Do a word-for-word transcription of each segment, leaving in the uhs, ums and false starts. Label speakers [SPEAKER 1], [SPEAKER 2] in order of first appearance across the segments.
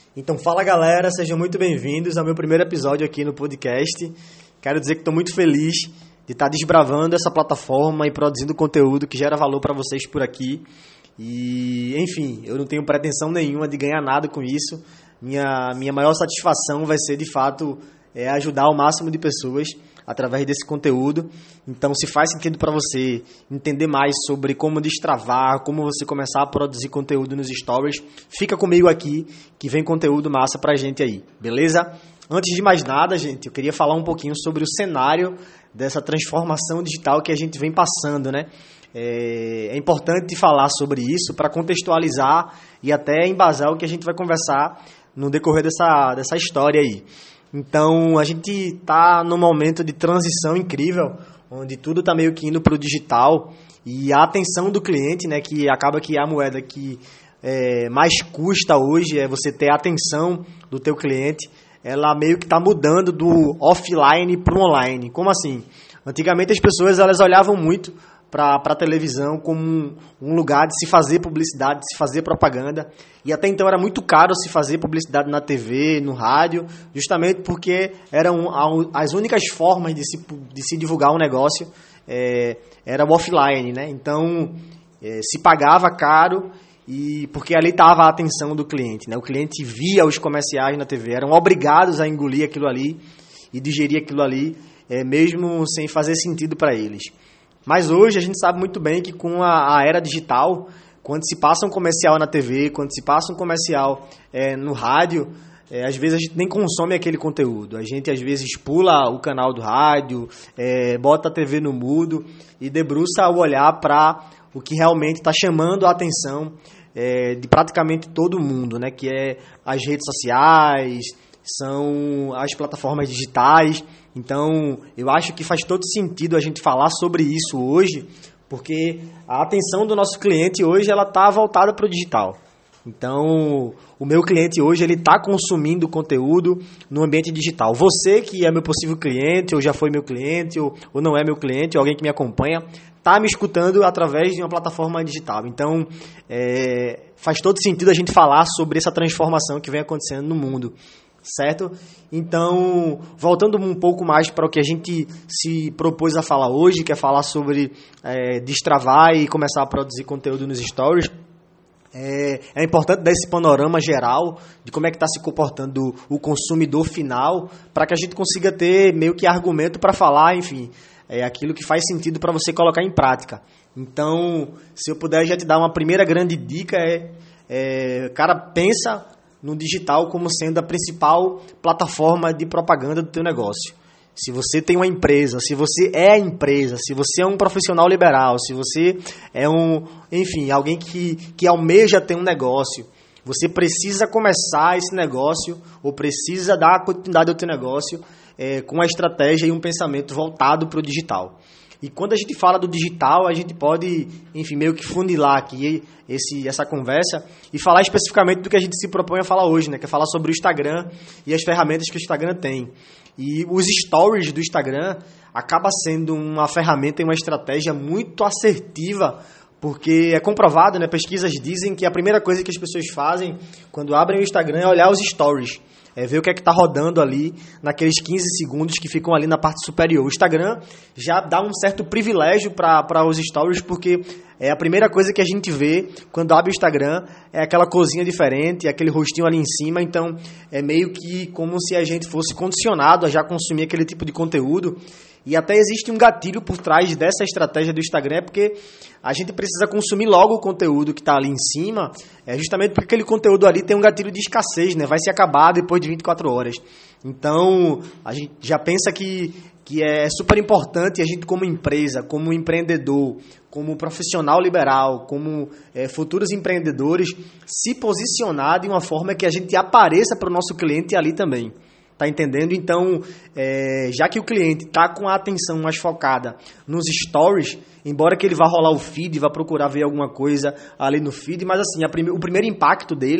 [SPEAKER 1] Então fala galera, sejam muito bem-vindos ao meu primeiro episódio aqui no podcast. Quero dizer que estou muito feliz de estar desbravando essa plataforma e produzindo conteúdo que gera valor para vocês por aqui. E, enfim, eu não tenho pretensão nenhuma de ganhar nada com isso. Minha, minha maior satisfação vai ser, de fato, é ajudar o máximo de pessoas através desse conteúdo. Então, se faz sentido para você entender mais sobre como destravar, como você começar a produzir conteúdo nos stories, fica comigo aqui que vem conteúdo massa pra gente aí, beleza? Antes de mais nada, gente, eu queria falar um pouquinho sobre o cenário dessa transformação digital que a gente vem passando, né? É, é importante falar sobre isso para contextualizar e até embasar o que a gente vai conversar no decorrer dessa, dessa história aí. Então, a gente está num momento de transição incrível, onde tudo está meio que indo para o digital e a atenção do cliente, né, que acaba que é a moeda que é, mais custa hoje, é você ter a atenção do teu cliente, ela meio que está mudando do offline para o online. Como assim? Antigamente as pessoas elas olhavam muito para a televisão como um, um lugar de se fazer publicidade, de se fazer propaganda. E até então era muito caro se fazer publicidade na T V, no rádio, justamente porque eram as únicas formas de se, de se divulgar um negócio, é, era o offline, né? Então, é, se pagava caro, e porque ali estava a atenção do cliente, né? O cliente via os comerciais na T V, eram obrigados a engolir aquilo ali e digerir aquilo ali, é, mesmo sem fazer sentido para eles. Mas hoje a gente sabe muito bem que com a, a era digital, quando se passa um comercial na T V, quando se passa um comercial é, no rádio, é, às vezes a gente nem consome aquele conteúdo. A gente às vezes pula o canal do rádio, é, bota a T V no mudo e debruça o olhar para o que realmente está chamando a atenção é, de praticamente todo mundo, né? Que é as redes sociais, são as plataformas digitais. Então, eu acho que faz todo sentido a gente falar sobre isso hoje, porque a atenção do nosso cliente hoje ela está voltada para o digital. Então, o meu cliente hoje ele está consumindo conteúdo no ambiente digital. Você que é meu possível cliente, ou já foi meu cliente, ou, ou não é meu cliente, ou alguém que me acompanha, está me escutando através de uma plataforma digital. Então, é, faz todo sentido a gente falar sobre essa transformação que vem acontecendo no mundo. Certo? Então, voltando um pouco mais para o que a gente se propôs a falar hoje, que é falar sobre é, destravar e começar a produzir conteúdo nos stories, é, é importante dar esse panorama geral de como é que está se comportando o consumidor final, para que a gente consiga ter meio que argumento para falar, enfim, é aquilo que faz sentido para você colocar em prática. Então, se eu puder já te dar uma primeira grande dica, é, é cara, pensa no digital como sendo a principal plataforma de propaganda do teu negócio. Se você tem uma empresa, se você é a empresa, se você é um profissional liberal, se você é um, enfim, alguém que, que almeja ter um negócio, você precisa começar esse negócio ou precisa dar continuidade ao teu negócio é, com uma estratégia e um pensamento voltado para o digital. E quando a gente fala do digital, a gente pode, enfim, meio que funilar aqui esse, essa conversa e falar especificamente do que a gente se propõe a falar hoje, né? Que é falar sobre o Instagram e as ferramentas que o Instagram tem. E os stories do Instagram acaba sendo uma ferramenta e uma estratégia muito assertiva, porque é comprovado, né? Pesquisas dizem que a primeira coisa que as pessoas fazem quando abrem o Instagram é olhar os stories. É ver o que é que está rodando ali naqueles quinze segundos que ficam ali na parte superior. O Instagram já dá um certo privilégio para os stories, porque é a primeira coisa que a gente vê quando abre o Instagram, é aquela cozinha diferente, aquele rostinho ali em cima. Então é meio que como se a gente fosse condicionado a já consumir aquele tipo de conteúdo. E até existe um gatilho por trás dessa estratégia do Instagram, porque a gente precisa consumir logo o conteúdo que está ali em cima, é justamente porque aquele conteúdo ali tem um gatilho de escassez, né? Vai se acabar depois de vinte e quatro horas. Então, a gente já pensa que, que é super importante a gente como empresa, como empreendedor, como profissional liberal, como é, futuros empreendedores, se posicionar de uma forma que a gente apareça para o nosso cliente ali também. Tá entendendo? Então, é, já que o cliente está com a atenção mais focada nos stories, embora que ele vá rolar o feed, vá procurar ver alguma coisa ali no feed, mas assim, a prime- o primeiro impacto dele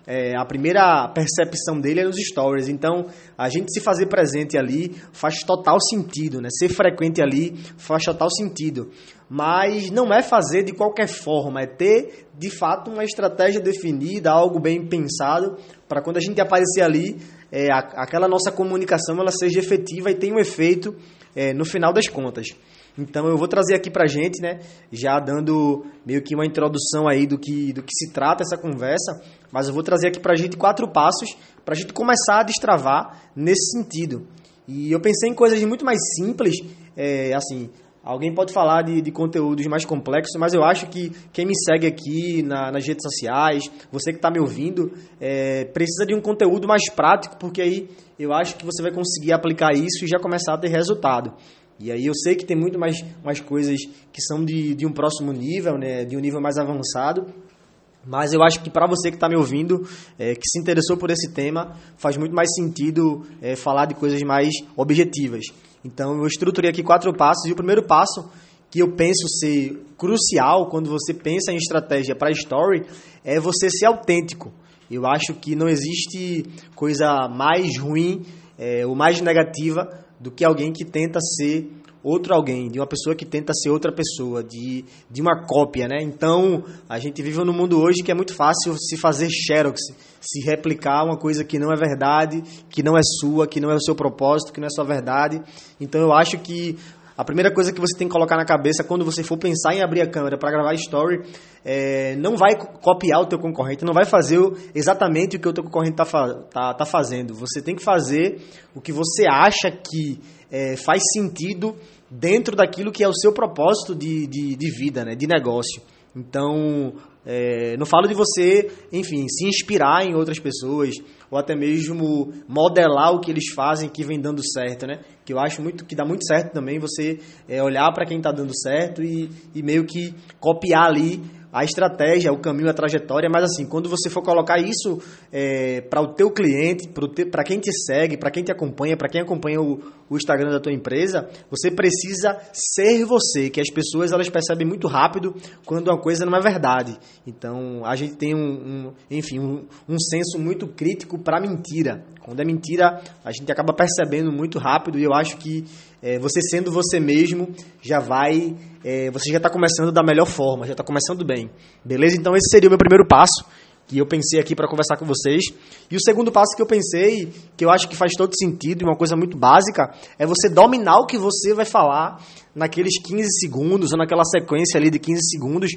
[SPEAKER 1] é, a primeira percepção dele é nos stories. Então, a gente se fazer presente ali faz total sentido, né? Ser frequente ali faz total sentido. Mas não é fazer de qualquer forma, é ter, de fato, uma estratégia definida, algo bem pensado, para quando a gente aparecer ali, é, a, aquela nossa comunicação ela seja efetiva e tenha um efeito é, no final das contas. Então eu vou trazer aqui pra gente, né, já dando meio que uma introdução aí do que, do que se trata essa conversa, mas eu vou trazer aqui pra gente quatro passos pra gente começar a destravar nesse sentido. E eu pensei em coisas muito mais simples, é, assim, alguém pode falar de, de conteúdos mais complexos, mas eu acho que quem me segue aqui na, nas redes sociais, você que está me ouvindo, é, precisa de um conteúdo mais prático, porque aí eu acho que você vai conseguir aplicar isso e já começar a ter resultado. E aí eu sei que tem muito mais, mais coisas que são de, de um próximo nível, né, de um nível mais avançado, mas eu acho que para você que está me ouvindo, é, que se interessou por esse tema, faz muito mais sentido é, falar de coisas mais objetivas. Então eu estruturei aqui quatro passos, e o primeiro passo que eu penso ser crucial quando você pensa em estratégia para story é você ser autêntico. Eu acho que não existe coisa mais ruim é, ou mais negativa do que alguém que tenta ser outro alguém, de uma pessoa que tenta ser outra pessoa, de, de uma cópia, né? Então, a gente vive num mundo hoje que é muito fácil se fazer xerox, se replicar uma coisa que não é verdade, que não é sua, que não é o seu propósito, que não é sua verdade. Então, eu acho que a primeira coisa que você tem que colocar na cabeça quando você for pensar em abrir a câmera para gravar story, é, não vai copiar o teu concorrente, não vai fazer exatamente o que o teu concorrente está tá, tá fazendo. Você tem que fazer o que você acha que é, faz sentido dentro daquilo que é o seu propósito de, de, de vida, né, de negócio. Então, é, não falo de você, enfim, se inspirar em outras pessoas ou até mesmo modelar o que eles fazem que vem dando certo, né? Que eu acho muito, que dá muito certo também você é, olhar para quem está dando certo e, e meio que copiar ali a estratégia, o caminho, a trajetória, mas assim, quando você for colocar isso é, para o teu cliente, para quem te segue, para quem te acompanha, para quem acompanha o, o Instagram da tua empresa, você precisa ser você, que as pessoas elas percebem muito rápido quando uma coisa não é verdade. Então, a gente tem um, um enfim, um, um senso muito crítico para mentira. Quando é mentira, a gente acaba percebendo muito rápido, e eu acho que é, você sendo você mesmo, já vai, é, você já está começando da melhor forma, já está começando bem. Beleza? Então esse seria o meu primeiro passo, que eu pensei aqui para conversar com vocês. E o segundo passo que eu pensei, que eu acho que faz todo sentido, e uma coisa muito básica, é você dominar o que você vai falar naqueles quinze segundos, ou naquela sequência ali de quinze segundos,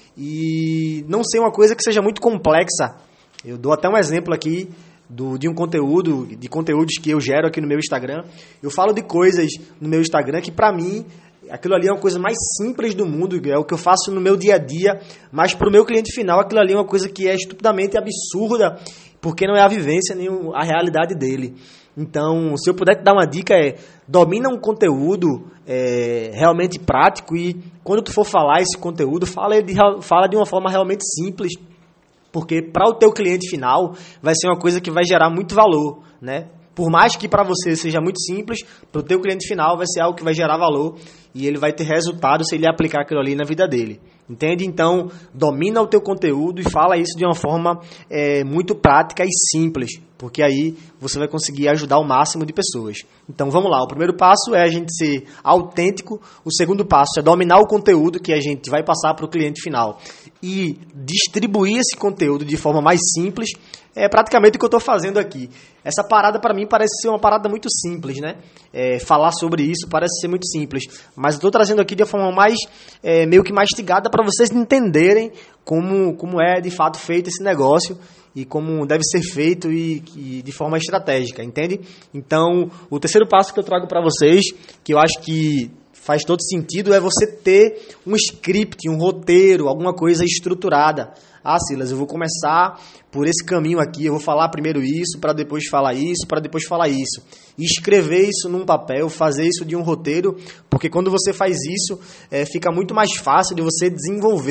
[SPEAKER 1] e não ser uma coisa que seja muito complexa. Eu dou até um exemplo aqui, Do, de um conteúdo, de conteúdos que eu gero aqui no meu Instagram. Eu falo de coisas no meu Instagram que, para mim, aquilo ali é uma coisa mais simples do mundo, é o que eu faço no meu dia a dia, mas para o meu cliente final, aquilo ali é uma coisa que é estupidamente absurda, porque não é a vivência nem a realidade dele. Então, se eu puder te dar uma dica, é domina um conteúdo é, realmente prático, e quando tu for falar esse conteúdo, fala de, fala de uma forma realmente simples, porque para o teu cliente final vai ser uma coisa que vai gerar muito valor, né? Por mais que para você seja muito simples, para o teu cliente final vai ser algo que vai gerar valor e ele vai ter resultado se ele aplicar aquilo ali na vida dele. Entende? Então, domina o teu conteúdo e fala isso de uma forma é, muito prática e simples, porque aí você vai conseguir ajudar o máximo de pessoas. Então, vamos lá. O primeiro passo é a gente ser autêntico. O segundo passo é dominar o conteúdo que a gente vai passar para o cliente final e distribuir esse conteúdo de forma mais simples. É praticamente o que eu estou fazendo aqui. Essa parada, para mim, parece ser uma parada muito simples, né? É, falar sobre isso parece ser muito simples, mas eu estou trazendo aqui de uma forma mais, é, meio que mastigada, para vocês entenderem como, como é de fato feito esse negócio e como deve ser feito e, e de forma estratégica, entende? Então, o terceiro passo que eu trago para vocês, que eu acho que faz todo sentido, é você ter um script, um roteiro, alguma coisa estruturada. Ah, Silas, eu vou começar por esse caminho aqui, eu vou falar primeiro isso, para depois falar isso, para depois falar isso. E escrever isso num papel, fazer isso de um roteiro, porque quando você faz isso, é, fica muito mais fácil de você desenvolver.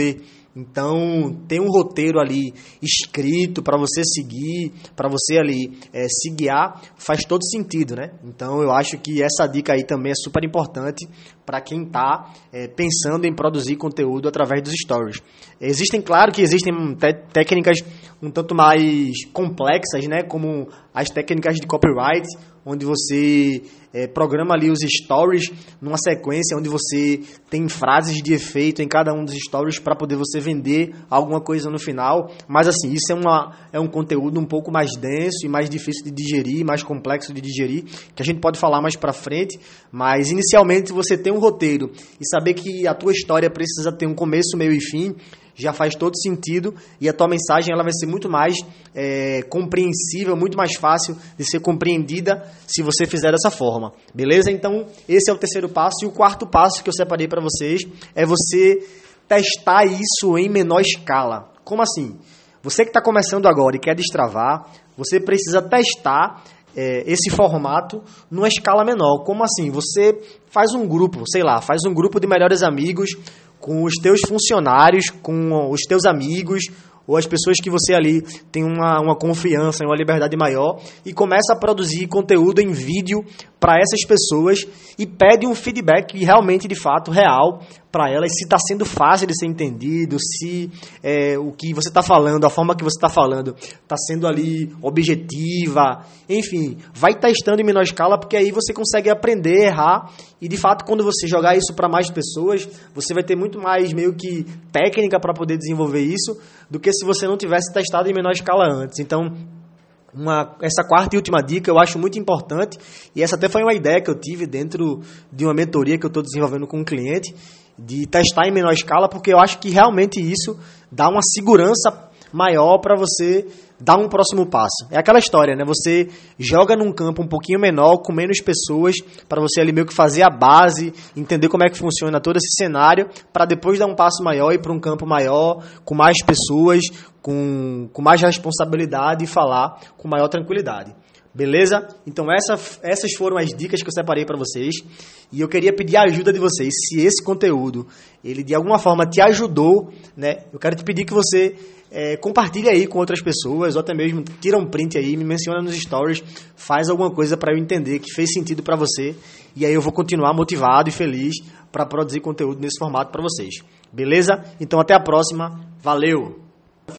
[SPEAKER 1] Então, tem um roteiro ali escrito para você seguir, para você ali é, se guiar, faz todo sentido, né? Então, eu acho que essa dica aí também é super importante para quem está é, pensando em produzir conteúdo através dos stories. Existem, claro que existem técnicas um tanto mais complexas, né? Como as técnicas de copyright, onde você é, programa ali os stories numa sequência, onde você tem frases de efeito em cada um dos stories para poder você vender alguma coisa no final. Mas assim, isso é, uma, é um conteúdo um pouco mais denso e mais difícil de digerir, mais complexo de digerir, que a gente pode falar mais para frente. Mas inicialmente você tem um roteiro e saber que a tua história precisa ter um começo, meio e fim, já faz todo sentido, e a tua mensagem ela vai ser muito mais é, compreensível, muito mais fácil de ser compreendida se você fizer dessa forma, beleza? Então, esse é o terceiro passo, e o quarto passo que eu separei para vocês é você testar isso em menor escala. Como assim? Você que está começando agora e quer destravar, você precisa testar é, esse formato numa escala menor. Como assim? Você faz um grupo, sei lá, faz um grupo de melhores amigos com os teus funcionários, com os teus amigos, ou as pessoas que você ali tem uma, uma confiança, uma liberdade maior, e começa a produzir conteúdo em vídeo para essas pessoas e pede um feedback realmente, de fato, real para elas, se está sendo fácil de ser entendido, se é, o que você está falando, a forma que você está falando, está sendo ali objetiva, enfim, vai testando em menor escala, porque aí você consegue aprender, errar, e de fato, quando você jogar isso para mais pessoas, você vai ter muito mais meio que técnica para poder desenvolver isso, do que se você não tivesse testado em menor escala antes. Então, Uma, essa quarta e última dica eu acho muito importante, e essa até foi uma ideia que eu tive dentro de uma mentoria que eu estou desenvolvendo com um cliente, de testar em menor escala, porque eu acho que realmente isso dá uma segurança maior para você dar um próximo passo. É aquela história, né? Você joga num campo um pouquinho menor, com menos pessoas, para você ali meio que fazer a base, entender como é que funciona todo esse cenário, para depois dar um passo maior e ir para um campo maior, com mais pessoas, com, com mais responsabilidade e falar com maior tranquilidade. Beleza? Então essa, essas foram as dicas que eu separei para vocês, e eu queria pedir a ajuda de vocês. Se esse conteúdo, ele de alguma forma te ajudou, né? Eu quero te pedir que você é, compartilhe aí com outras pessoas, ou até mesmo tira um print aí, me menciona nos stories, faz alguma coisa para eu entender que fez sentido para você, e aí eu vou continuar motivado e feliz para produzir conteúdo nesse formato para vocês. Beleza? Então até a próxima. Valeu!